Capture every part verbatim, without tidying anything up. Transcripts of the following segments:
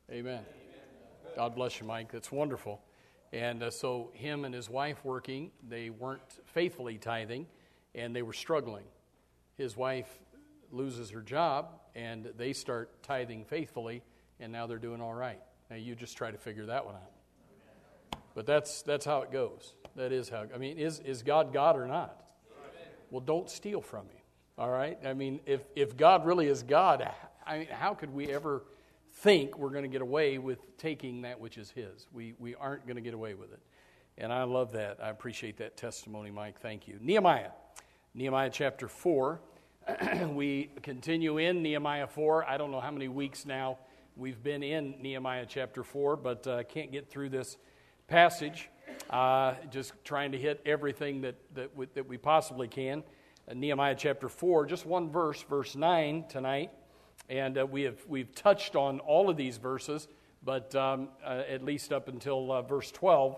Amen. God bless you, Mike. That's wonderful. And uh, so him and his wife working, they weren't faithfully tithing, and they were struggling. His wife loses her job, and they start tithing faithfully, and now they're doing all right. Now you just try to figure that one out. But that's that's how it goes. That is how, I mean, is, is God God or not? Well, don't steal from him, all right? I mean, if, if God really is God, I mean, how could we ever think we're going to get away with taking that which is his? We we aren't going to get away with it. And I love that. I appreciate that testimony, Mike. Thank you. Nehemiah. Nehemiah chapter four. We continue in Nehemiah four. I don't know how many weeks now we've been in Nehemiah chapter four, but I uh, can't get through this passage. Uh, just trying to hit everything that, that, we, that we possibly can. Uh, Nehemiah chapter four, just one verse, verse nine tonight. And uh, we have, we've touched on all of these verses, but um, uh, at least up until uh, verse twelve.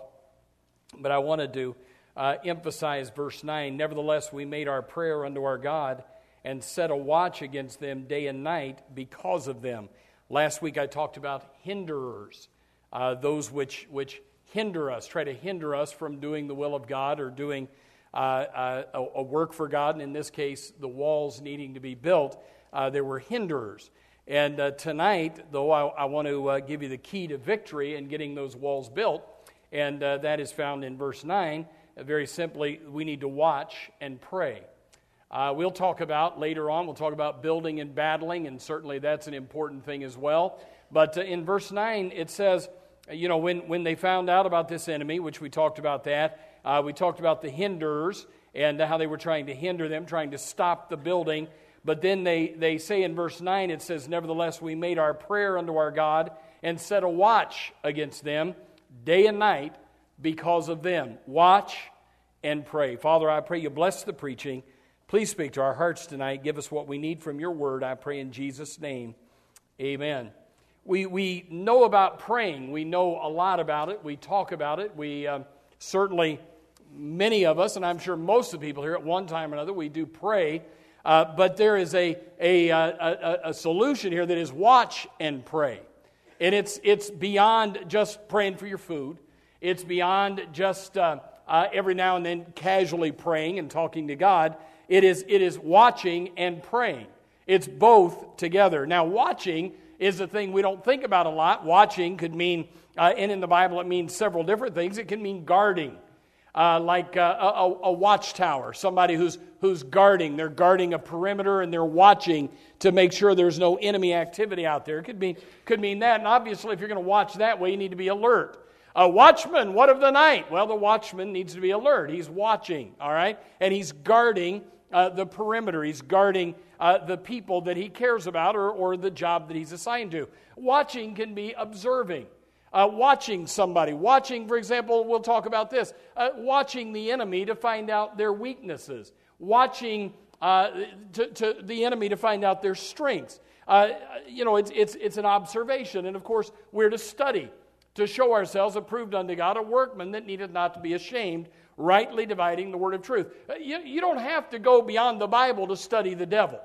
But I wanted to uh, emphasize verse nine. Nevertheless, we made our prayer unto our God and set a watch against them day and night because of them. Last week I talked about hinderers, uh, those which which hinder us, try to hinder us from doing the will of God or doing uh, uh, a, a work for God. And in this case, the walls needing to be built. Uh, there were hinderers. And uh, tonight, though, I, I want to uh, give you the key to victory in getting those walls built. And uh, that is found in verse nine. Uh, very simply, we need to watch and pray. Uh, we'll talk about, later on, we'll talk about building and battling, and certainly that's an important thing as well. But uh, in verse nine, it says, you know, when, when they found out about this enemy, which we talked about that, uh, we talked about the hinderers and how they were trying to hinder them, trying to stop the building. But then they, they say in verse nine, it says, nevertheless, we made our prayer unto our God and set a watch against them day and night because of them. Watch and pray. Father, I pray you bless the preaching. Please speak to our hearts tonight. Give us what we need from your word. I pray in Jesus' name. Amen. We we know about praying. We know a lot about it. We talk about it. We um, certainly, many of us, and I'm sure most of the people here at one time or another, we do pray. Uh, but there is a, a, a, a solution here that is watch and pray. And it's it's beyond just praying for your food. It's beyond just uh, uh, every now and then casually praying and talking to God. It is it is watching and praying. It's both together. Now, watching is a thing we don't think about a lot. Watching could mean, uh, and in the Bible it means several different things. It can mean guarding. Uh, like uh, a, a watchtower, somebody who's who's guarding. They're guarding a perimeter and they're watching to make sure there's no enemy activity out there. It could mean could mean that. And obviously, if you're going to watch that way, you need to be alert. A watchman, what of the night? Well, the watchman needs to be alert. He's watching, all right, and he's guarding uh, the perimeter. He's guarding uh, the people that he cares about or or the job that he's assigned to. Watching can be observing. Uh, watching somebody, watching, for example, we'll talk about this, uh, watching the enemy to find out their weaknesses, watching uh, to, to the enemy to find out their strengths. Uh, you know, it's, it's, it's an observation, and of course, we're to study, to show ourselves approved unto God, a workman that needeth not to be ashamed, rightly dividing the word of truth. Uh, you, you don't have to go beyond the Bible to study the devil.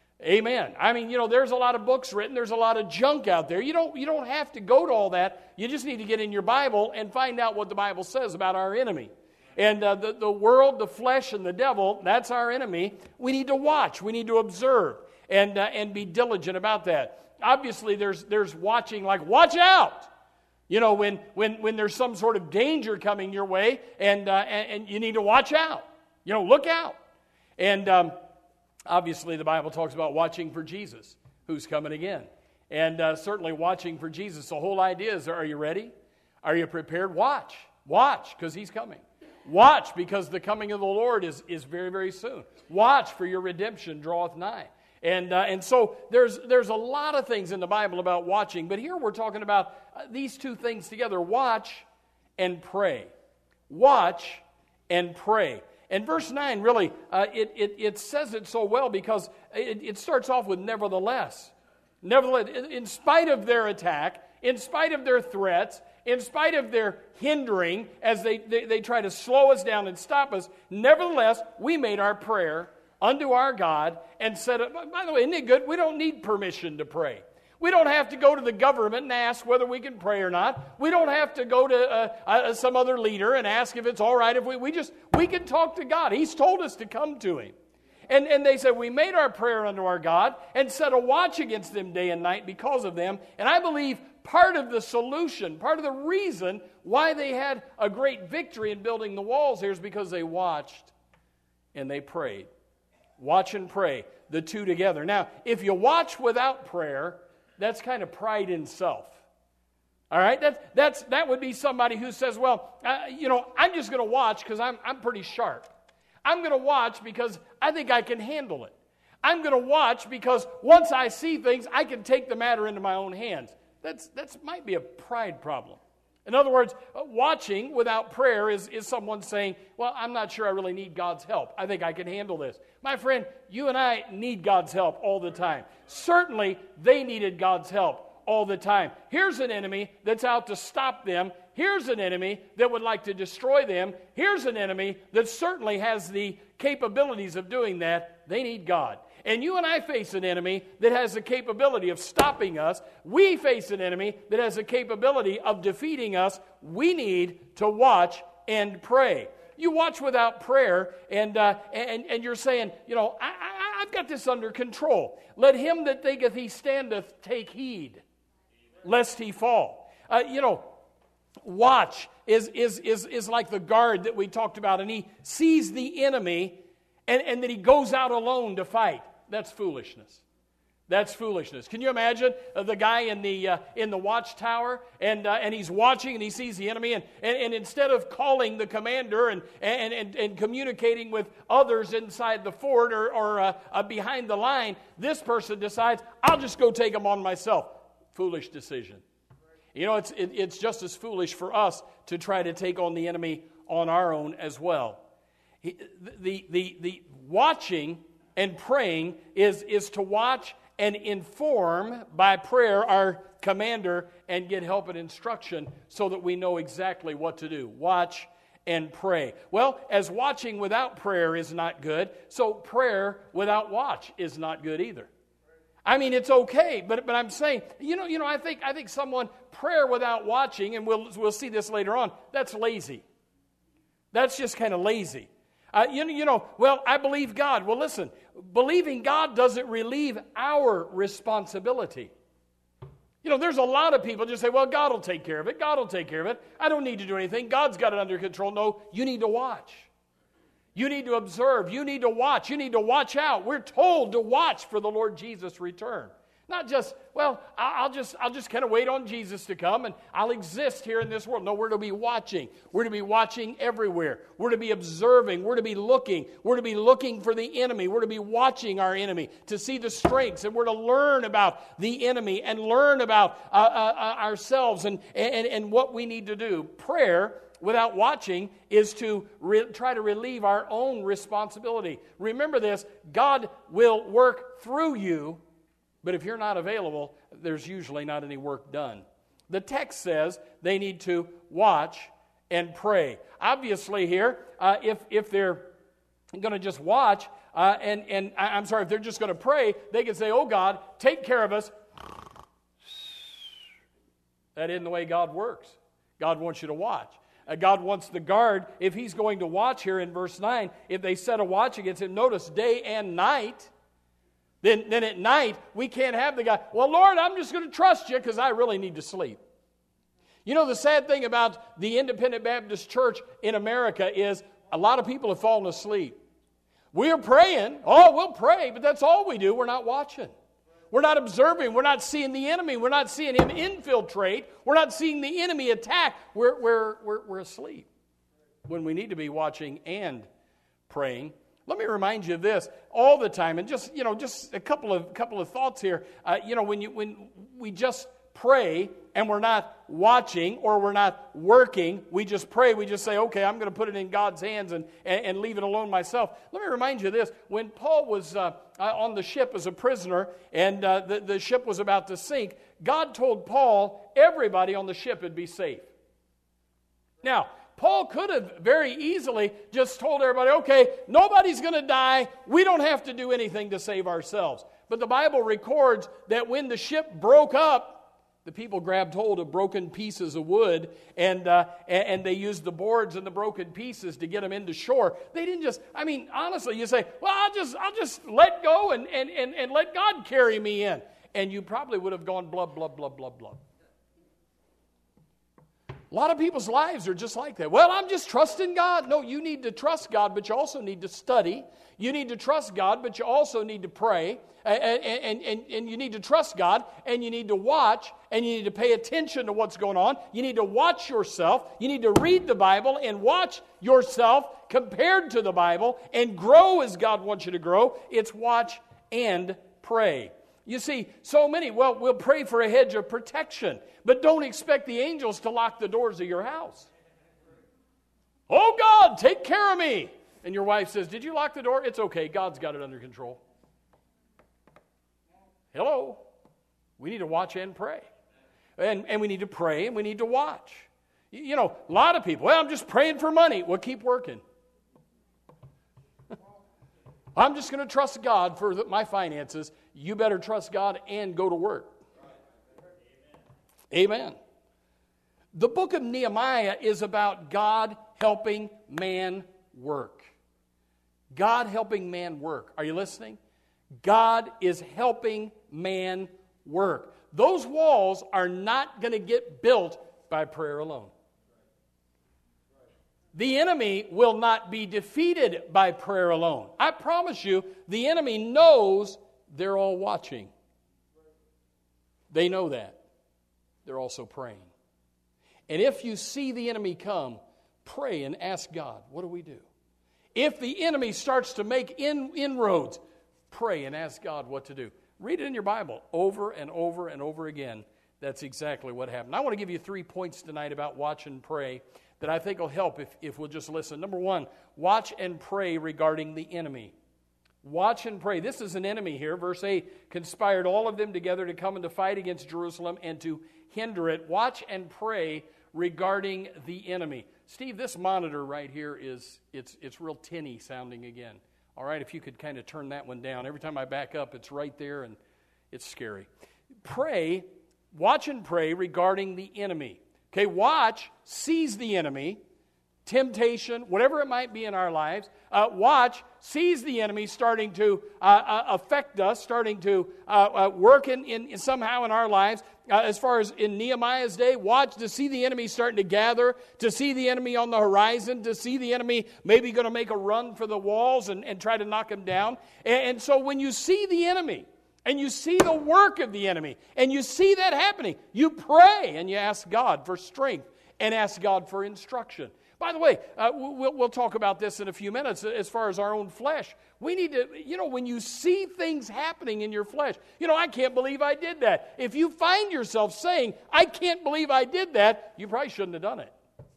Amen. I mean, you know, there's a lot of books written. There's a lot of junk out there. You don't, you don't have to go to all that. You just need to get in your Bible and find out what the Bible says about our enemy. And uh, the, the world, the flesh, and the devil, that's our enemy. We need to watch. We need to observe and uh, and be diligent about that. Obviously, there's there's watching like, watch out. You know, when when when there's some sort of danger coming your way and, uh, and, and you need to watch out. You know, look out. And um obviously, the Bible talks about watching for Jesus, who's coming again. And uh, certainly watching for Jesus. The whole idea is, are you ready? Are you prepared? Watch. Watch, because he's coming. Watch, because the coming of the Lord is, is very, very soon. Watch, for your redemption draweth nigh. And uh, and so there's there's a lot of things in the Bible about watching, but here we're talking about uh, these two things together, watch and pray. Watch and pray. And verse nine, really, uh, it, it, it says it so well because it, it starts off with nevertheless. Nevertheless, in spite of their attack, in spite of their threats, in spite of their hindering as they, they, they try to slow us down and stop us, nevertheless, we made our prayer unto our God and said, by the way, isn't it good? We don't need permission to pray. We don't have to go to the government and ask whether we can pray or not. We don't have to go to uh, uh, some other leader and ask if it's all right if we, we just, we can talk to God. He's told us to come to Him. And, and they said, we made our prayer unto our God and set a watch against them day and night because of them. And I believe part of the solution, part of the reason why they had a great victory in building the walls here is because they watched and they prayed. Watch and pray, the two together. Now, if you watch without prayer, that's kind of pride in self. All right? That, that's, that would be somebody who says, well, uh, you know, I'm just going to watch because I'm, I'm pretty sharp. I'm going to watch because I think I can handle it. I'm going to watch because once I see things, I can take the matter into my own hands. That's that's might be a pride problem. In other words, watching without prayer is, is someone saying, well, I'm not sure I really need God's help. I think I can handle this. My friend, you and I need God's help all the time. Certainly, they needed God's help all the time. Here's an enemy that's out to stop them. Here's an enemy that would like to destroy them. Here's an enemy that certainly has the capabilities of doing that. They need God. And you and I face an enemy that has the capability of stopping us. We face an enemy that has the capability of defeating us. We need to watch and pray. You watch without prayer, and uh, and, and you're saying, you know, I, I, I've got this under control. Let him that thinketh he standeth take heed, lest he fall. Uh, you know, watch is, is, is, is like the guard that we talked about, and he sees the enemy, and, and then he goes out alone to fight. That's foolishness. That's foolishness. Can you imagine uh, the guy in the uh, in the watchtower, and uh, and he's watching and he sees the enemy, and, and, and instead of calling the commander and and, and, and communicating with others inside the fort or, or uh, uh, behind the line, this person decides, I'll just go take them on myself. Foolish decision. You know, it's it, it's just as foolish for us to try to take on the enemy on our own as well. He, the the the watching and praying is, is to watch and inform by prayer our commander and get help and instruction so that we know exactly what to do. Watch and pray. Well, as watching without prayer is not good, so prayer without watch is not good either. I mean, it's okay, but but I'm saying, you know, you know, I think I think someone prayer without watching, and we'll we'll see this later on, that's lazy. That's just kind of lazy. Uh, you, know, you know, well, I believe God. Well, listen, believing God doesn't relieve our responsibility. You know, there's a lot of people just say, well, God will take care of it. God will take care of it. I don't need to do anything. God's got it under control. No, you need to watch. You need to observe. You need to watch. You need to watch out. We're told to watch for the Lord Jesus' return. Not just, well, I'll just I'll just kind of wait on Jesus to come and I'll exist here in this world. No, we're to be watching. We're to be watching everywhere. We're to be observing. We're to be looking. We're to be looking for the enemy. We're to be watching our enemy to see the strengths, and we're to learn about the enemy and learn about uh, uh, ourselves and, and, and what we need to do. Prayer without watching is to re- try to relieve our own responsibility. Remember this, God will work through you. But if you're not available, there's usually not any work done. The text says they need to watch and pray. Obviously here, uh, if, if they're going to just watch, uh, and, and I'm sorry, if they're just going to pray, they can say, oh God, take care of us. That isn't the way God works. God wants you to watch. Uh, God wants the guard, if he's going to watch here in verse nine, if they set a watch against him, notice day and night, Then, then at night, we can't have the guy, well, Lord, I'm just going to trust you because I really need to sleep. You know, the sad thing about the Independent Baptist Church in America is a lot of people have fallen asleep. We're praying. Oh, we'll pray, but that's all we do. We're not watching. We're not observing. We're not seeing the enemy. We're not seeing him infiltrate. We're not seeing the enemy attack. We're, we're, we're, we're asleep when we need to be watching and praying. Let me remind you of this all the time, and just you know, just a couple of couple of thoughts here. Uh, you know, when you when we just pray and we're not watching or we're not working, we just pray. We just say, "Okay, I'm going to put it in God's hands and, and and leave it alone myself." Let me remind you of this: when Paul was uh, on the ship as a prisoner and uh, the the ship was about to sink, God told Paul everybody on the ship would be safe. Now, Paul could have very easily just told everybody, okay, nobody's going to die. We don't have to do anything to save ourselves. But the Bible records that when the ship broke up, the people grabbed hold of broken pieces of wood, and uh, and they used the boards and the broken pieces to get them into shore. They didn't just, I mean, honestly, you say, well, I'll just I'll just let go and, and, and, and let God carry me in. And you probably would have gone blub, blub, blub, blub, blub. A lot of people's lives are just like that. Well, I'm just trusting God. No, you need to trust God, but you also need to study. You need to trust God, but you also need to pray. And, and, and, and you need to trust God, and you need to watch, and you need to pay attention to what's going on. You need to watch yourself. You need to read the Bible and watch yourself compared to the Bible and grow as God wants you to grow. It's watch and pray. You see, so many, well, we'll pray for a hedge of protection, but don't expect the angels to lock the doors of your house. Oh, God, take care of me. And your wife says, did you lock the door? It's okay. God's got it under control. Hello. We need to watch and pray. And, and we need to pray and we need to watch. You, you know, a lot of people, well, I'm just praying for money. Well, keep working. I'm just going to trust God for the, my finances. You better trust God and go to work. Amen. The book of Nehemiah is about God helping man work. God helping man work. Are you listening? God is helping man work. Those walls are not going to get built by prayer alone. The enemy will not be defeated by prayer alone. I promise you, the enemy knows they're all watching. They know that. They're also praying. And if you see the enemy come, pray and ask God, what do we do? If the enemy starts to make in, inroads, pray and ask God what to do. Read it in your Bible over and over and over again. That's exactly what happened. I want to give you three points tonight about watch and pray that I think will help if, if we'll just listen. Number one, watch and pray regarding the enemy. Watch and pray. This is an enemy here. Verse eight, conspired all of them together to come and to fight against Jerusalem and to hinder it. Watch and pray regarding the enemy. Steve, this monitor right here is, it's it's real tinny sounding again. All right, if you could kind of turn that one down. Every time I back up, it's right there and it's scary. Pray, watch and pray regarding the enemy. Okay, watch, sees the enemy, temptation, whatever it might be in our lives. Uh, watch, sees the enemy starting to uh, uh, affect us, starting to uh, uh, work in, in somehow in our lives. Uh, as far as in Nehemiah's day, watch to see the enemy starting to gather, to see the enemy on the horizon, to see the enemy maybe going to make a run for the walls and, and try to knock him down. And, and so when you see the enemy, and you see the work of the enemy, and you see that happening, you pray and you ask God for strength and ask God for instruction. By the way, uh, we'll, we'll talk about this in a few minutes as far as our own flesh. We need to, you know, when you see things happening in your flesh, you know, I can't believe I did that. If you find yourself saying, I can't believe I did that, you probably shouldn't have done it.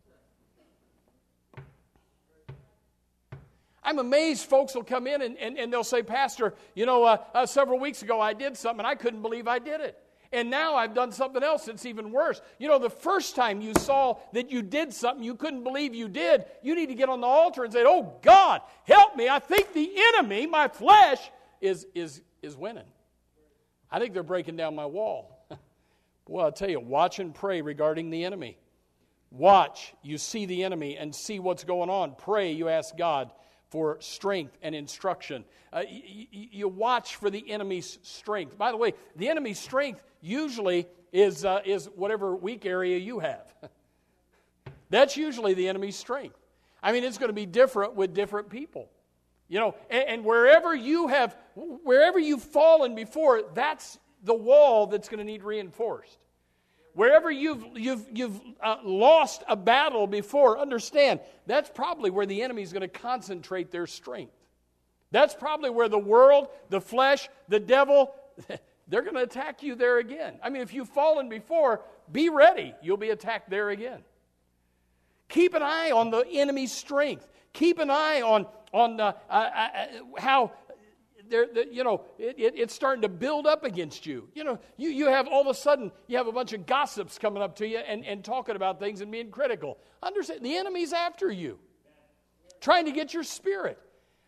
I'm amazed folks will come in and, and, and they'll say, Pastor, you know, uh, uh, several weeks ago I did something and I couldn't believe I did it. And now I've done something else that's even worse. You know, the first time you saw that you did something you couldn't believe you did, you need to get on the altar and say, oh, God, help me. I think the enemy, my flesh, is, is, is winning. I think they're breaking down my wall. Well, I'll tell you, watch and pray regarding the enemy. Watch, you see the enemy and see what's going on. Pray, you ask God for strength and instruction. Uh, you, you watch for the enemy's strength. By the way, the enemy's strength usually is uh, is whatever weak area you have. That's usually the enemy's strength. I mean, it's going to be different with different people. You know, and, and wherever you have, wherever you've fallen before, that's the wall that's going to need reinforced. Wherever you've you've you've uh, lost a battle before, understand that's probably where the enemy is going to concentrate their strength. That's probably where the world, the flesh, the devil, they're going to attack you there again. I mean, if you've fallen before, be ready. You'll be attacked there again. Keep an eye on the enemy's strength. Keep an eye on on uh, uh, uh, how. They're, they're, you know, it, it, it's starting to build up against you. You know, you, you have all of a sudden, you have a bunch of gossips coming up to you and, and talking about things and being critical. Understand, the enemy's after you, trying to get your spirit.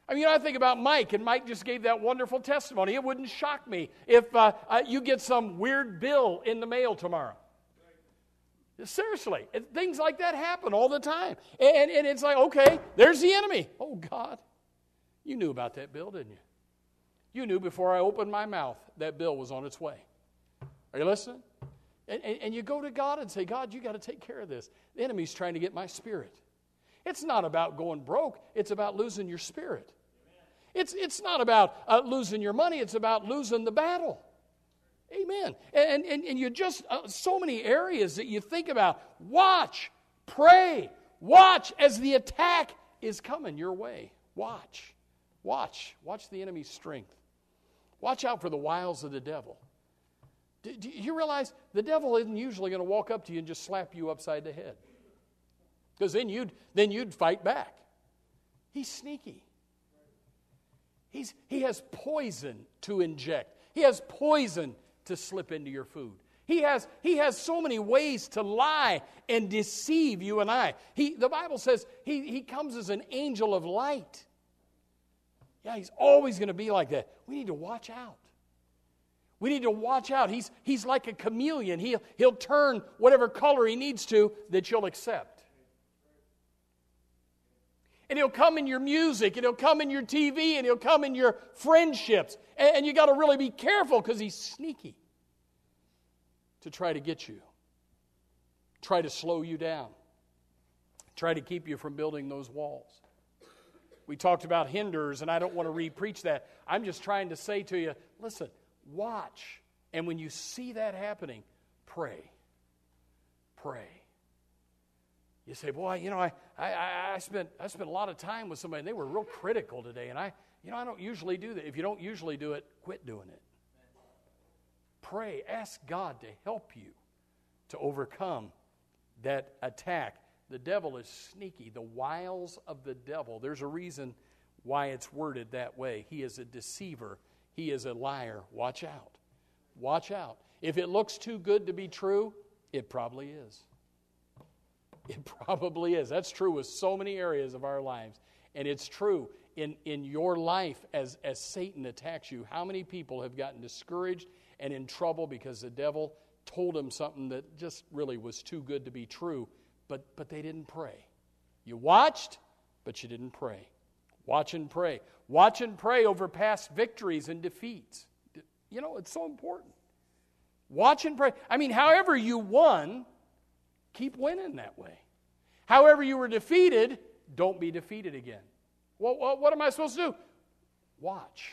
I mean, you know, I think about Mike, and Mike just gave that wonderful testimony. It wouldn't shock me if uh, uh, you get some weird bill in the mail tomorrow. Seriously, it, things like that happen all the time. And, and it's like, okay, there's the enemy. Oh, God, you knew about that bill, didn't you? You knew before I opened my mouth that bill was on its way. Are you listening? And, and, and you go to God and say, God, you got to take care of this. The enemy's trying to get my spirit. It's not about going broke. It's about losing your spirit. It's, it's not about uh, losing your money. It's about losing the battle. Amen. And, and, and you just, uh, so many areas that you think about. Watch, pray, watch as the attack is coming your way. Watch, watch, watch the enemy's strength. Watch out for the wiles of the devil. Do, do you realize the devil isn't usually going to walk up to you and just slap you upside the head? Because then you'd, then you'd fight back. He's sneaky. He's, he has poison to inject. He has poison to slip into your food. He has, he has so many ways to lie and deceive you and I. He, the Bible says he, he comes as an angel of light. Yeah, he's always going to be like that. We need to watch out. We need to watch out. He's, he's like a chameleon. He'll, he'll turn whatever color he needs to that you'll accept. And he'll come in your music, and he'll come in your T V, and he'll come in your friendships. And, and you got to really be careful because he's sneaky to try to get you, try to slow you down, try to keep you from building those walls. We talked about hinders, and I don't want to re-preach that. I'm just trying to say to you, listen, watch. And when you see that happening, pray. Pray. You say, boy, you know, I, I, I spent I spent a lot of time with somebody, and they were real critical today, and I, you know, I don't usually do that. If you don't usually do it, quit doing it. Pray. Ask God to help you to overcome that attack. The devil is sneaky. The wiles of the devil. There's a reason why it's worded that way. He is a deceiver. He is a liar. Watch out. Watch out. If it looks too good to be true, it probably is. It probably is. That's true with so many areas of our lives. And it's true in, in your life as, as Satan attacks you. How many people have gotten discouraged and in trouble because the devil told them something that just really was too good to be true, but, but they didn't pray. You watched, but you didn't pray. Watch and pray. Watch and pray over past victories and defeats. You know, it's so important. Watch and pray. I mean, however you won, keep winning that way. However you were defeated, don't be defeated again. Well, well, what am I supposed to do? Watch.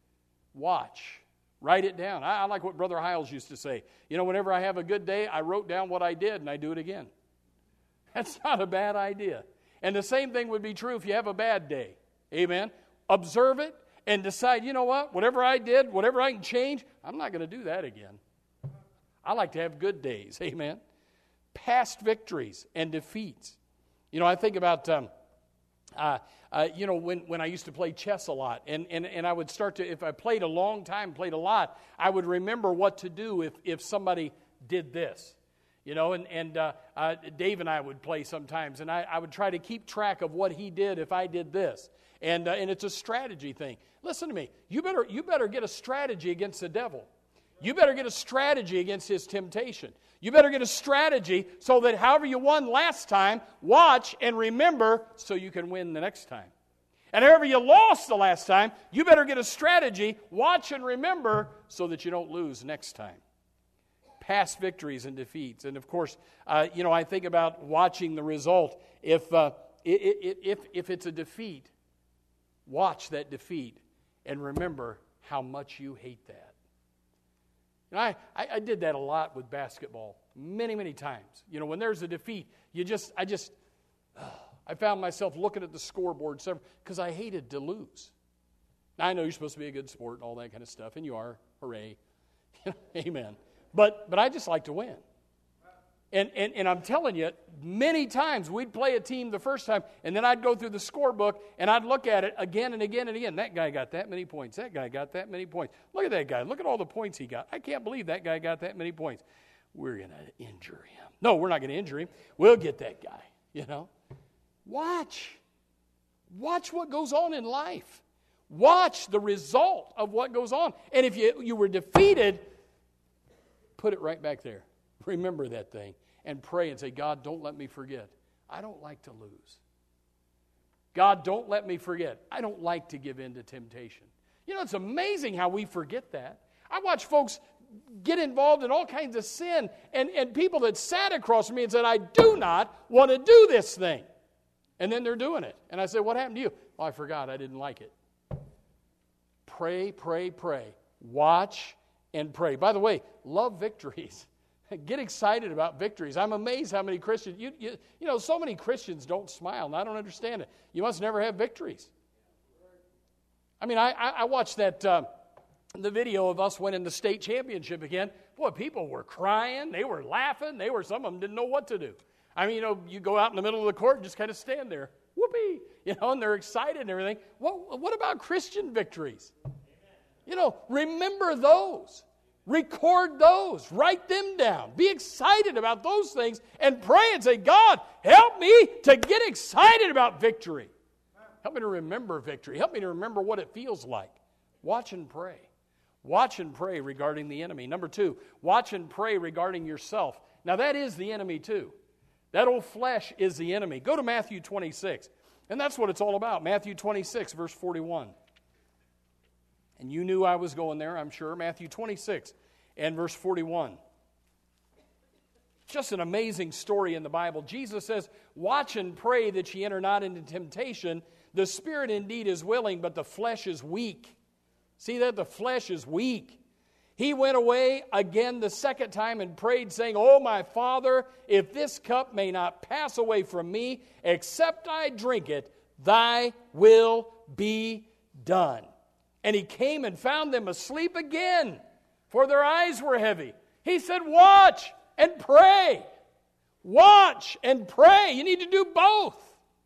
Watch. Write it down. I, I like what Brother Hiles used to say. You know, whenever I have a good day, I wrote down what I did and I do it again. That's not a bad idea. And the same thing would be true if you have a bad day. Amen? Observe it and decide, you know what? Whatever I did, whatever I can change, I'm not going to do that again. I like to have good days. Amen? Past victories and defeats. You know, I think about, um, uh, uh, you know, when, when I used to play chess a lot, and, and, and I would start to, if I played a long time, played a lot, I would remember what to do if, if somebody did this. You know, and, and uh, uh, Dave and I would play sometimes, and I, I would try to keep track of what he did if I did this. And uh, and it's a strategy thing. Listen to me. You better you better get a strategy against the devil. You better get a strategy against his temptation. You better get a strategy so that however you won last time, watch and remember so you can win the next time. And however you lost the last time, you better get a strategy, watch and remember so that you don't lose next time. Past victories and defeats. And of course, uh, you know, I think about watching the result. If, uh, if, if, if it's a defeat, watch that defeat and remember how much you hate that. You know, I, I, I did that a lot with basketball, many, many times. You know, when there's a defeat, you just, I just, uh, I found myself looking at the scoreboard because I hated to lose. Now, I know you're supposed to be a good sport and all that kind of stuff, and you are. Hooray. Amen. But but I just like to win. And, and and I'm telling you, many times we'd play a team the first time, and then I'd go through the scorebook, and I'd look at it again and again and again. That guy got that many points. That guy got that many points. Look at that guy. Look at all the points he got. I can't believe that guy got that many points. We're going to injure him. No, we're not going to injure him. We'll get that guy, you know. Watch. Watch what goes on in life. Watch the result of what goes on. And if you, you were defeated, put it right back there. Remember that thing and pray and say, God, don't let me forget. I don't like to lose. God, don't let me forget. I don't like to give in to temptation. You know, it's amazing how we forget that. I watch folks get involved in all kinds of sin, and, and people that sat across from me and said, I do not want to do this thing. And then they're doing it. And I said, what happened to you? Well, I forgot. I didn't like it. Pray, pray, pray. Watch and pray. By the way, love victories. Get excited about victories. I'm amazed how many Christians, you, you, you know, so many Christians don't smile, and I don't understand it. You must never have victories. I mean, I, I, I watched that, uh, the video of us winning the state championship again. Boy, people were crying. They were laughing. They were, some of them didn't know what to do. I mean, you know, you go out in the middle of the court and just kind of stand there. Whoopee! You know, and they're excited and everything. What, what about Christian victories? You know, remember those. Record those. Write them down. Be excited about those things and pray and say, God, help me to get excited about victory. Help me to remember victory. Help me to remember what it feels like. Watch and pray. Watch and pray regarding the enemy. Number two, watch and pray regarding yourself. Now that is the enemy too. That old flesh is the enemy. Go to Matthew twenty-six. And that's what it's all about. Matthew twenty-six, verse forty-one. And you knew I was going there, I'm sure. Matthew twenty-six and verse forty-one. Just an amazing story in the Bible. Jesus says, watch and pray that ye enter not into temptation. The spirit indeed is willing, but the flesh is weak. See that? The flesh is weak. He went away again the second time and prayed, saying, O my Father, if this cup may not pass away from me, except I drink it, thy will be done. And he came and found them asleep again, for their eyes were heavy. He said, watch and pray. Watch and pray. You need to do both.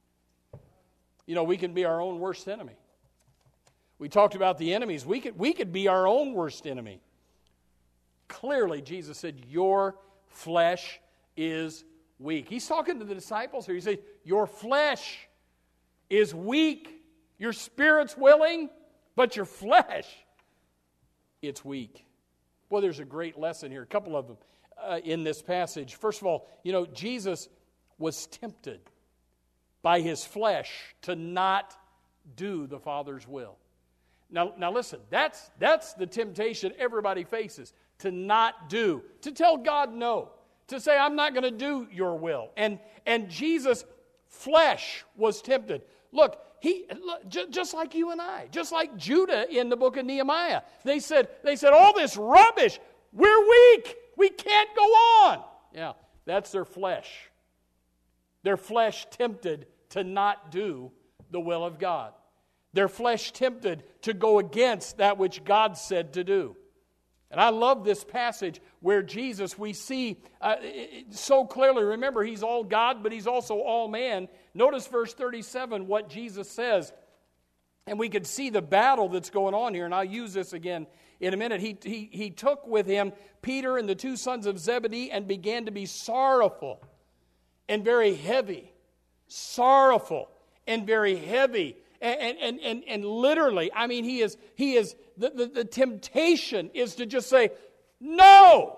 You know, we can be our own worst enemy. We talked about the enemies. We could, we could be our own worst enemy. Clearly, Jesus said, your flesh is weak. He's talking to the disciples here. He said, your flesh is weak. Your spirit's willing, but your flesh, it's weak. Boy, there's a great lesson here. A couple of them uh, in this passage. First of all, you know, Jesus was tempted by his flesh to not do the Father's will. Now, now listen, that's, that's the temptation everybody faces, to not do, to tell God no, to say, I'm not going to do your will. And, and Jesus' flesh was tempted. Look, he look, j- just like you and I, just like Judah in the book of Nehemiah. They said, they said, all this rubbish, we're weak, we can't go on. Yeah, that's their flesh. Their flesh tempted to not do the will of God. Their flesh tempted to go against that which God said to do. And I love this passage where Jesus, we see uh, so clearly, remember, he's all God, but he's also all man. Notice verse thirty-seven, what Jesus says. And we could see the battle that's going on here, and I'll use this again in a minute. He, he, he took with him Peter and the two sons of Zebedee and began to be sorrowful and very heavy. Sorrowful and very heavy. And, and, and, and literally, I mean, he is, he is the, the, the temptation is to just say, no.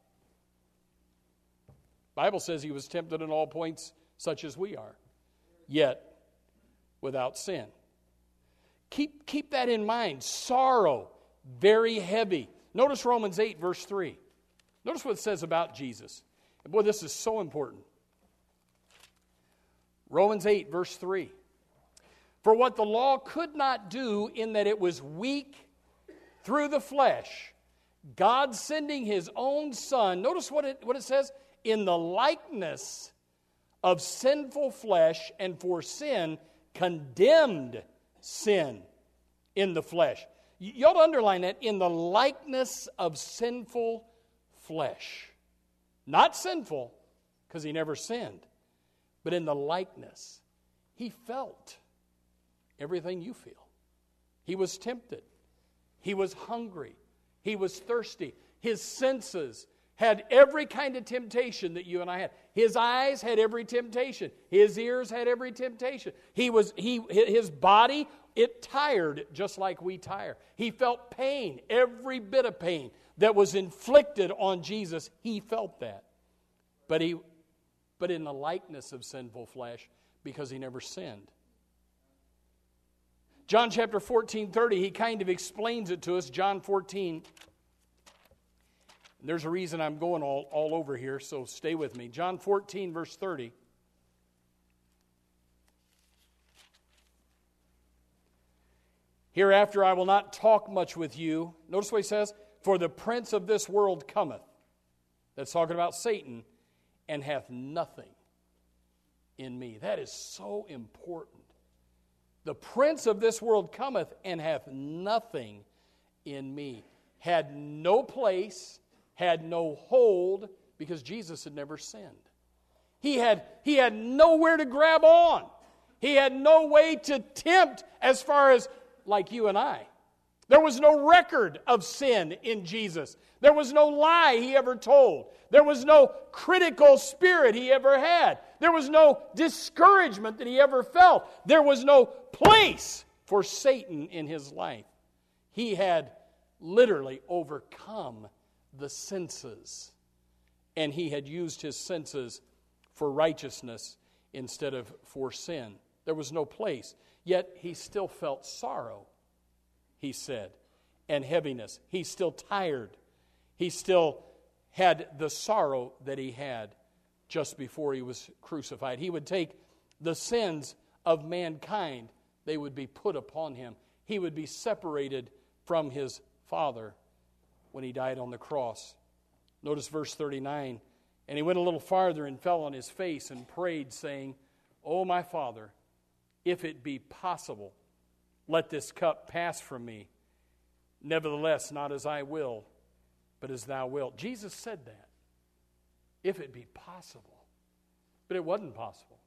The Bible says he was tempted in all points such as we are, yet without sin. Keep, keep that in mind. Sorrow, very heavy. Notice Romans eight, verse three. Notice what it says about Jesus. And boy, this is so important. Romans eight, verse three. For what the law could not do in that it was weak through the flesh, God sending his own Son, notice what it, what it says, in the likeness of sinful flesh, and for sin, condemned sin in the flesh. You ought to underline that, in the likeness of sinful flesh. Not sinful, because he never sinned, but in the likeness. He felt everything you feel. He was tempted. He was hungry. He was thirsty. His senses had every kind of temptation that you and I had. His eyes had every temptation. His ears had every temptation. He was he his body it tired just like we tire. He felt pain, every bit of pain that was inflicted on Jesus, he felt that. But he, but in the likeness of sinful flesh, because he never sinned. John chapter fourteen, thirty, he kind of explains it to us. John fourteen. There's a reason I'm going all, all over here, so stay with me. John fourteen, verse thirty. Hereafter I will not talk much with you. Notice what he says. For the prince of this world cometh. That's talking about Satan. And hath nothing in me. That is so important. The prince of this world cometh and hath nothing in me. Had no place, had no hold, because Jesus had never sinned. He had, he had nowhere to grab on. He had no way to tempt as far as like you and I. There was no record of sin in Jesus. There was no lie he ever told. There was no critical spirit he ever had. There was no discouragement that he ever felt. There was no place for Satan in his life. He had literally overcome the senses, and he had used his senses for righteousness instead of for sin. There was no place. Yet he still felt sorrow, he said, and heaviness. He's still tired. He still had the sorrow that he had just before he was crucified. He would take the sins of mankind. They would be put upon him. He would be separated from his Father when he died on the cross. Notice verse thirty-nine. And he went a little farther and fell on his face and prayed, saying, O my Father, if it be possible, let this cup pass from me. Nevertheless, not as I will, but as thou wilt. Jesus said that. If it be possible. But it wasn't possible.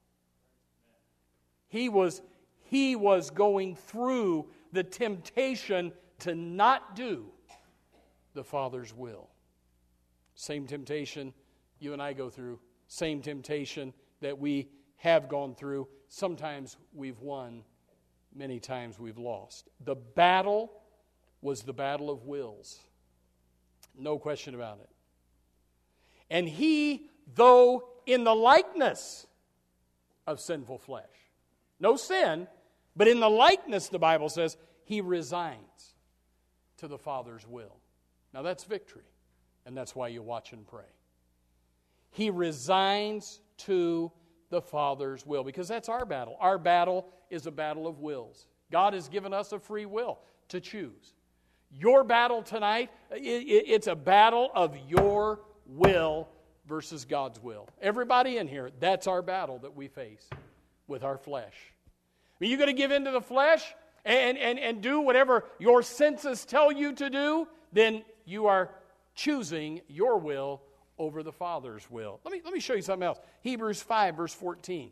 He was, he was going through the temptation to not do the Father's will. Same temptation you and I go through. Same temptation that we have gone through. Sometimes we've won. Many times we've lost. The battle was the battle of wills. No question about it. And he, though in the likeness of sinful flesh, no sin, but in the likeness, the Bible says, he resigns to the Father's will. Now that's victory, and that's why you watch and pray. He resigns to the Father's will, because that's our battle. Our battle is a battle of wills. God has given us a free will to choose. Your battle tonight, it's a battle of your will versus God's will. Everybody in here, that's our battle that we face with our flesh. Are you going to give in to the flesh and, and, and do whatever your senses tell you to do? Then you are choosing your will over the Father's will. Let me, let me show you something else. Hebrews five, verse fourteen.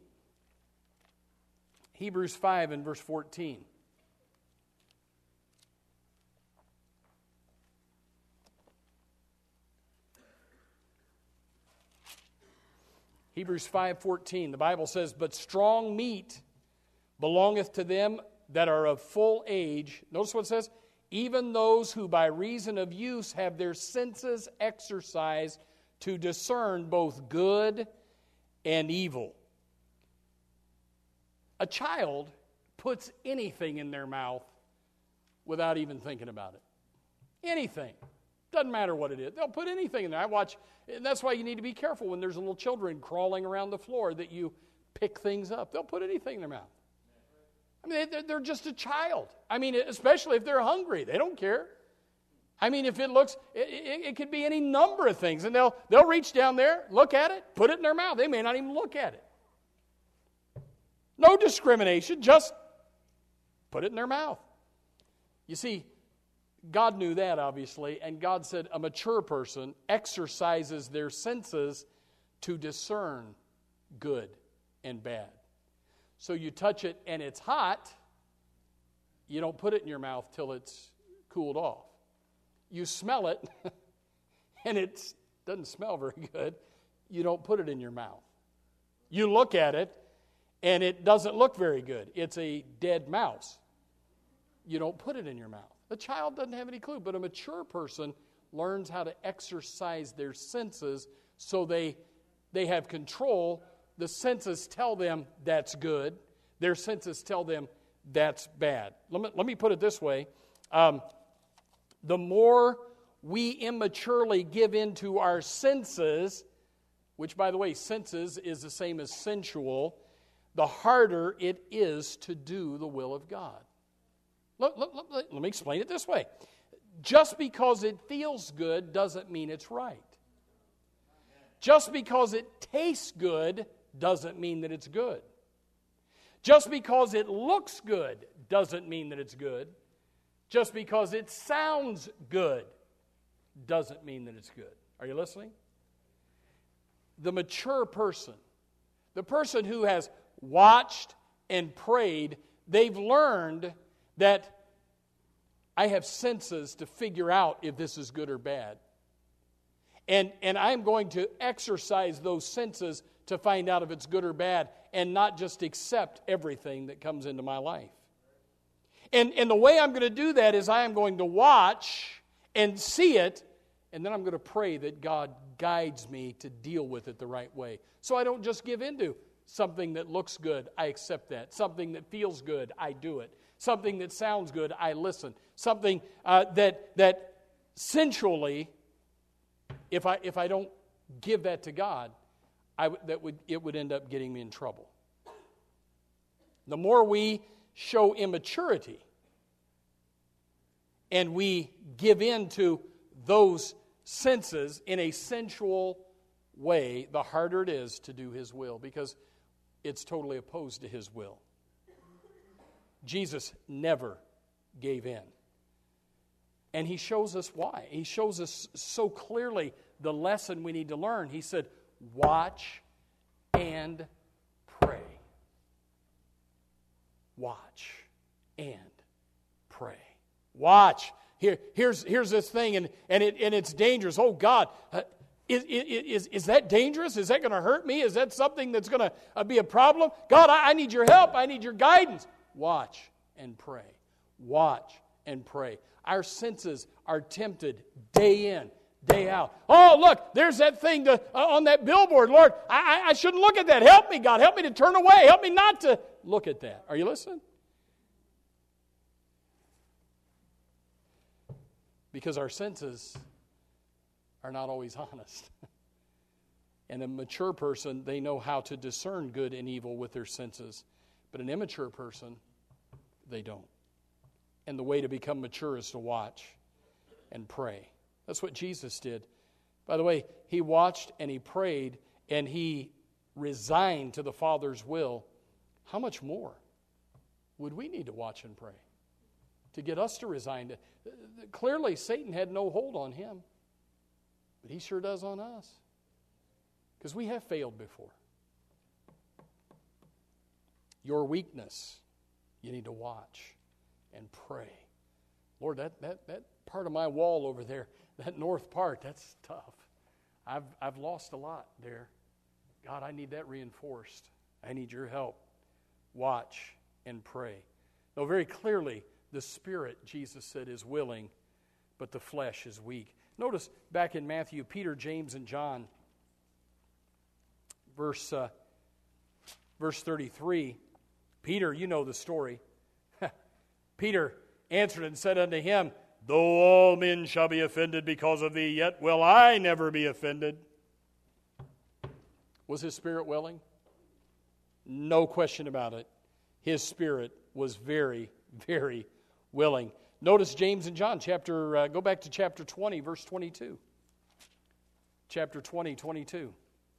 Hebrews five and verse fourteen. Hebrews five fourteen, the Bible says, But strong meat belongeth to them that are of full age. Notice what it says, even those who by reason of use have their senses exercised to discern both good and evil. A child puts anything in their mouth without even thinking about it. Anything. Doesn't matter what it is. They'll put anything in there. I watch, and that's why you need to be careful when there's little children crawling around the floor that you pick things up. They'll put anything in their mouth. I mean, they're just a child. I mean, especially if they're hungry. They don't care. I mean, if it looks, it, it, it could be any number of things. And they'll, they'll reach down there, look at it, put it in their mouth. They may not even look at it. No discrimination, just put it in their mouth. You see, God knew that, obviously, and God said a mature person exercises their senses to discern good and bad. So you touch it and it's hot, you don't put it in your mouth till it's cooled off. You smell it, and it doesn't smell very good, you don't put it in your mouth. You look at it, and it doesn't look very good. It's a dead mouse. you don't put it in your mouth. A child doesn't have any clue, but a mature person learns how to exercise their senses so they, they have control. The senses tell them that's good. Their senses tell them that's bad. Let me, let me put it this way. Um, the more we immaturely give in to our senses, which, by the way, senses is the same as sensual, the harder it is to do the will of God. Let, let, let, let me explain it this way. Just because it feels good doesn't mean it's right. Just because it tastes good doesn't mean that it's good. Just because it looks good doesn't mean that it's good. Just because it sounds good doesn't mean that it's good. Are you listening? The mature person, the person who has watched and prayed, they've learned that I have senses to figure out if this is good or bad. And, and I'm going to exercise those senses to find out if it's good or bad and not just accept everything that comes into my life. And, and the way I'm going to do that is I am going to watch and see it, and then I'm going to pray that God guides me to deal with it the right way. So I don't just give into something that looks good, I accept that. Something that feels good, I do it. Something that sounds good, I listen. Something uh, that that sensually, if I if I don't give that to God, I w- that would it would end up getting me in trouble. The more we show immaturity and we give in to those senses in a sensual way, the harder it is to do His will, because it's totally opposed to His will. Jesus never gave in. And He shows us why. He shows us so clearly the lesson we need to learn. He said, watch and pray. Watch and pray. Watch. Here, here's, here's this thing, and, and, it, and it's dangerous. Oh, God, uh, is, is, is that dangerous? Is that going to hurt me? Is that something that's going to uh, be a problem? God, I, I need your help. I need your guidance. Watch and pray. Watch and pray. Our senses are tempted day in, day out. Oh, look, there's that thing to, uh, on that billboard. Lord, I, I, I shouldn't look at that. Help me, God. Help me to turn away. Help me not to look at that. Are you listening? Because our senses are not always honest. And a mature person, they know how to discern good and evil with their senses. But an immature person, they don't. And the way to become mature is to watch and pray. That's what Jesus did. By the way, He watched and He prayed and He resigned to the Father's will. How much more would we need to watch and pray to get us to resign to? Clearly, Satan had no hold on Him, but he sure does on us, because we have failed before. Your weakness, you need to watch and pray. Lord, that, that, that part of my wall over there, that north part, that's tough. I've, I've lost a lot there. God, I need that reinforced. I need your help. Watch and pray. Now, very clearly, the Spirit, Jesus said, is willing, but the flesh is weak. Notice back in Matthew, Peter, James, and John, verse, uh, verse thirty-three, Peter, you know the story. Peter answered and said unto him, though all men shall be offended because of thee, yet will I never be offended. Was his spirit willing? No question about it. His spirit was very, very willing. Notice James and John, chapter. Uh, go back to chapter twenty, verse twenty-two. Chapter twenty, twenty-two.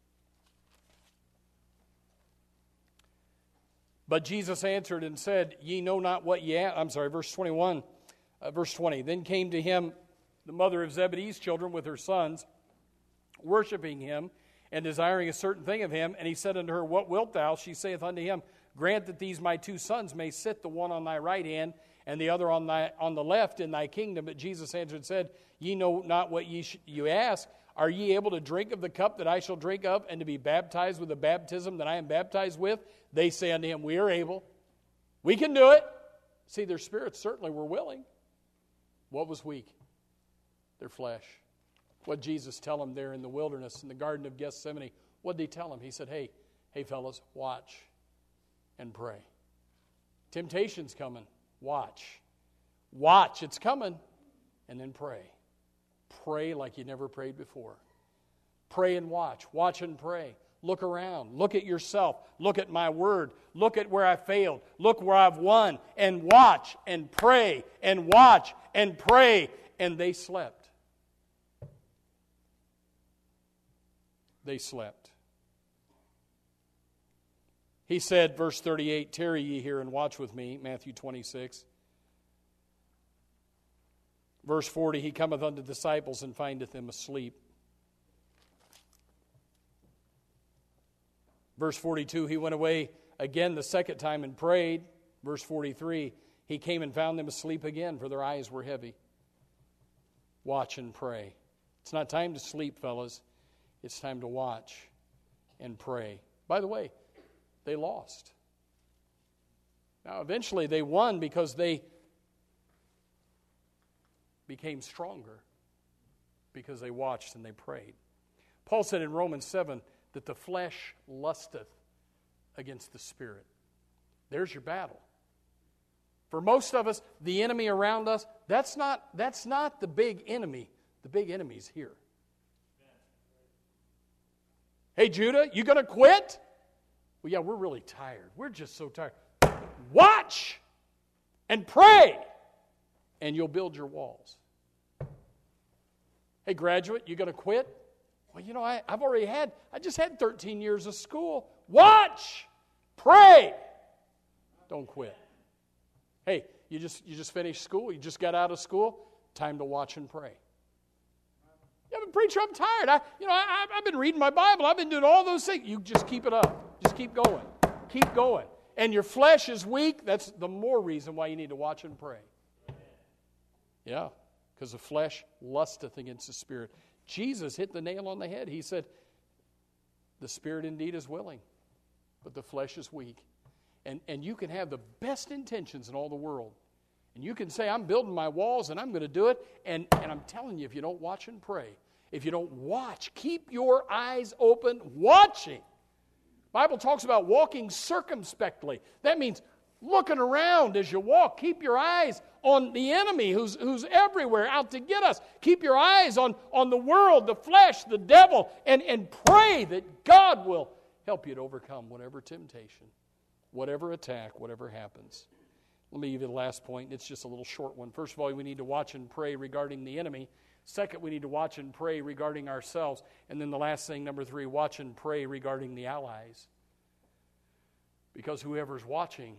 But Jesus answered and said, ye know not what ye ask. I'm sorry, verse twenty-one, uh, verse twenty. Then came to him the mother of Zebedee's children with her sons, worshiping him and desiring a certain thing of him. And he said unto her, what wilt thou? She saith unto him, grant that these my two sons may sit, the one on thy right hand and the other on thy on the left in thy kingdom. But Jesus answered and said, ye know not what ye sh- you ask. Are ye able to drink of the cup that I shall drink of, and to be baptized with the baptism that I am baptized with? They say unto him, we are able. We can do it. See, their spirits certainly were willing. What was weak? Their flesh. What did Jesus tell them there in the wilderness, in the Garden of Gethsemane? What did he tell them? He said, hey, hey fellas, watch and pray. Temptation's coming. Watch. Watch, it's coming. And then pray. Pray like you never prayed before. Pray and watch. Watch and pray. Look around. Look at yourself. Look at my word. Look at where I failed. Look where I've won. And watch and pray and watch and pray. And they slept. They slept. He said, verse thirty-eight, tarry ye here and watch with me, Matthew twenty-six. Verse forty, he cometh unto the disciples and findeth them asleep. Verse forty-two, he went away again the second time and prayed. Verse forty-three, he came and found them asleep again, for their eyes were heavy. Watch and pray. It's not time to sleep, fellas. It's time to watch and pray. By the way, they lost. Now, eventually they won because they became stronger, because they watched and they prayed. Paul said in Romans seven that the flesh lusteth against the spirit. There's your battle. For most of us, the enemy around us, that's not, that's not the big enemy. The big enemy's here. Hey, Judah, you going to quit? Well, yeah, we're really tired. We're just so tired. Watch and pray, and you'll build your walls. Hey, graduate, you going to quit? Well, you know, I, I've already had, I just had thirteen years of school. Watch, pray, don't quit. Hey, you just you just finished school, you just got out of school, time to watch and pray. Yeah, but preacher, I'm tired. I, you know, I, I've been reading my Bible. I've been doing all those things. You just keep it up. Just keep going. Keep going. And your flesh is weak. That's the more reason why you need to watch and pray. Yeah, because the flesh lusteth against the spirit. Jesus hit the nail on the head. He said, the spirit indeed is willing, but the flesh is weak. And, and you can have the best intentions in all the world. And you can say, I'm building my walls and I'm going to do it. And, and I'm telling you, if you don't watch and pray, if you don't watch, keep your eyes open, watching. The Bible talks about walking circumspectly. That means looking around as you walk. Keep your eyes on the enemy who's, who's everywhere out to get us. Keep your eyes on, on the world, the flesh, the devil, and, and pray that God will help you to overcome whatever temptation, whatever attack, whatever happens. Let me give you the last point. It's just a little short one. First of all, we need to watch and pray regarding the enemy. Second, we need to watch and pray regarding ourselves. And then the last thing, number three, watch and pray regarding the allies. Because whoever's watching,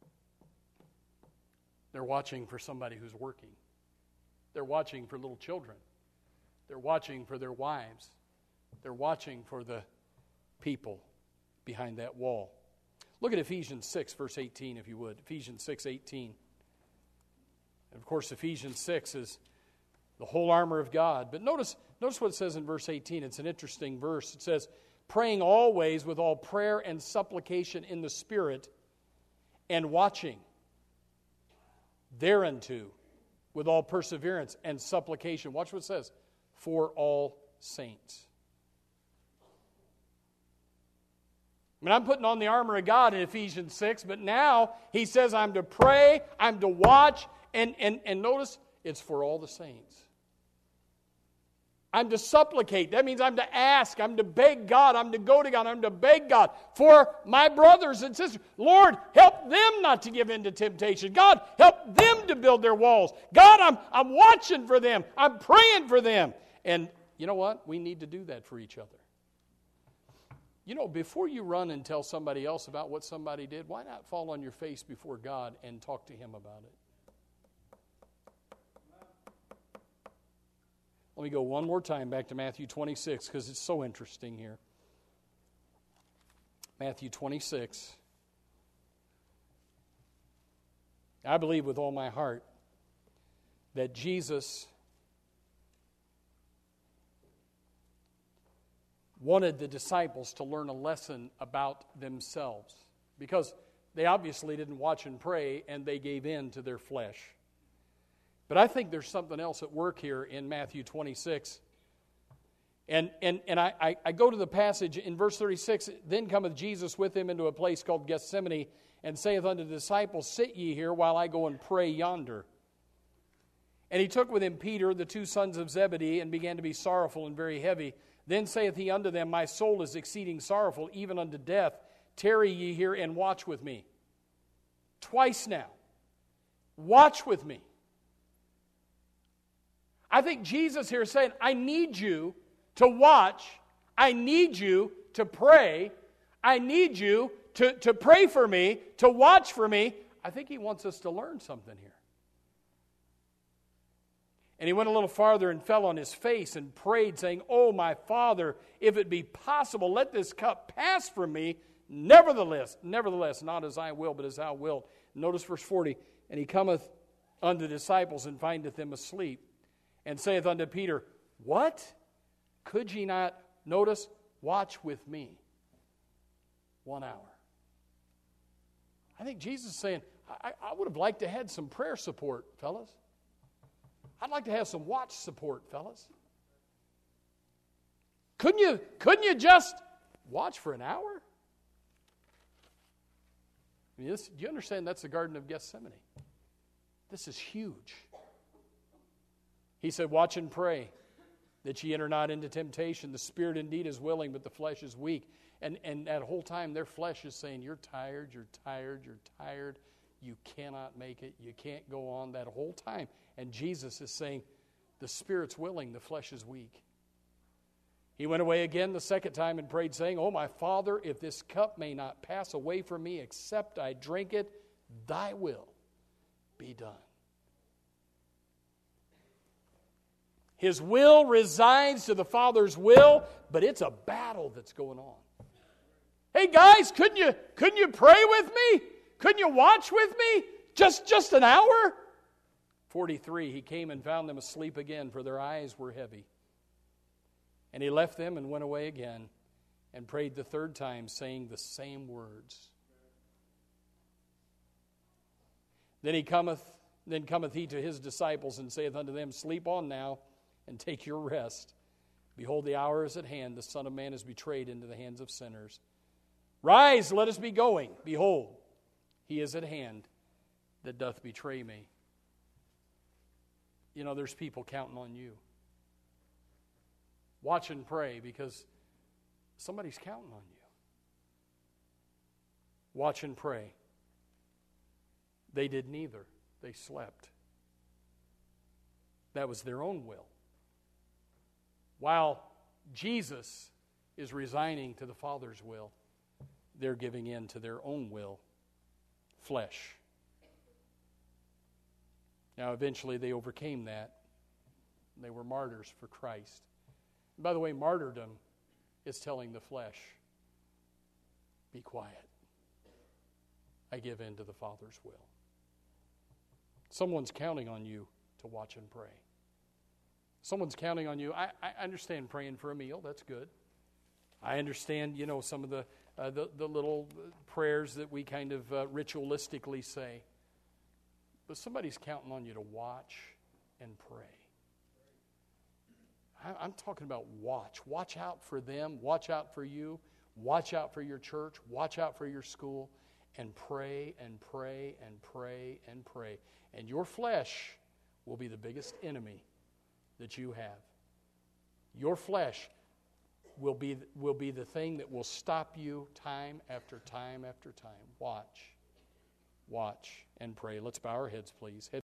they're watching for somebody who's working. They're watching for little children. They're watching for their wives. They're watching for the people behind that wall. Look at Ephesians six, verse eighteen, if you would. Ephesians six, eighteen. And of course, Ephesians six is the whole armor of God. But notice, notice what it says in verse eighteen. It's an interesting verse. It says, praying always with all prayer and supplication in the Spirit, and watching thereunto with all perseverance and supplication. Watch what it says. For all saints. I mean, I'm putting on the armor of God in Ephesians six, but now he says I'm to pray, I'm to watch, and, and, and notice it's for all the saints. I'm to supplicate. That means I'm to ask, I'm to beg God, I'm to go to God, I'm to beg God for my brothers and sisters. Lord, help them not to give in to temptation. God, help them to build their walls. God, I'm, I'm watching for them. I'm praying for them. And you know what? We need to do that for each other. You know, before you run and tell somebody else about what somebody did, why not fall on your face before God and talk to Him about it? Let me go one more time back to Matthew twenty-six because it's so interesting here. Matthew twenty-six. I believe with all my heart that Jesus wanted the disciples to learn a lesson about themselves. Because They obviously didn't watch and pray, and they gave in to their flesh. But I think there's something else at work here in Matthew twenty-six. And and and I, I, I go to the passage in verse thirty-six. Then cometh Jesus with him into a place called Gethsemane, and saith unto the disciples, Sit ye here while I go and pray yonder. And he took with him Peter, the two sons of Zebedee, and began to be sorrowful and very heavy. Then saith he unto them, My soul is exceeding sorrowful, even unto death. Tarry ye here and watch with me. Twice now. Watch with me. I think Jesus here is saying, I need you to watch. I need you to pray. I need you to, to pray for me, to watch for me. I think he wants us to learn something here. And he went a little farther and fell on his face and prayed, saying, Oh, my Father, if it be possible, let this cup pass from me. Nevertheless, nevertheless, not as I will, but as thou wilt. Notice verse forty. And he cometh unto the disciples and findeth them asleep, and saith unto Peter, What? Could ye not, notice, watch with me one hour? I think Jesus is saying, I, I would have liked to have had some prayer support, fellas. I'd like to have some watch support, fellas. Couldn't you, couldn't you just watch for an hour? I mean, this, do you understand that's the Garden of Gethsemane? This is huge. He said, Watch and pray, that ye enter not into temptation. The spirit indeed is willing, but the flesh is weak. And, and that whole time, their flesh is saying, You're tired, you're tired, you're tired. You cannot make it. You can't go on that whole time. And Jesus is saying, the spirit's willing, the flesh is weak. He went away again the second time and prayed, saying, Oh, my Father, if this cup may not pass away from me, except I drink it, thy will be done. His will resides to the Father's will, but it's a battle that's going on. Hey, guys, couldn't you, couldn't you pray with me? Couldn't you watch with me? Just, just an hour? forty-three, he came and found them asleep again, for their eyes were heavy. And he left them and went away again, and prayed the third time, saying the same words. Then he cometh, then cometh he to his disciples, and saith unto them, Sleep on now, and take your rest. Behold, the hour is at hand, the Son of Man is betrayed into the hands of sinners. Rise, let us be going. Behold, he is at hand that doth betray me. You know, there's people counting on you. Watch and pray, because somebody's counting on you. Watch and pray. They did neither. They slept. That was their own will. While Jesus is resigning to the Father's will, they're giving in to their own will, flesh. Now, eventually they overcame that. They were martyrs for Christ. And by the way, martyrdom is telling the flesh, be quiet. I give in to the Father's will. Someone's counting on you to watch and pray. Someone's counting on you. I, I understand praying for a meal. That's good. I understand, you know, some of the uh, the, the little prayers that we kind of uh, ritualistically say. But somebody's counting on you to watch and pray. I, I'm talking about watch. Watch out for them. Watch out for you. Watch out for your church. Watch out for your school. And pray and pray and pray and pray. And your flesh will be the biggest enemy that you have. Your flesh will be, will be the thing that will stop you time after time after time. Watch. Watch and pray. Let's bow our heads, please. Head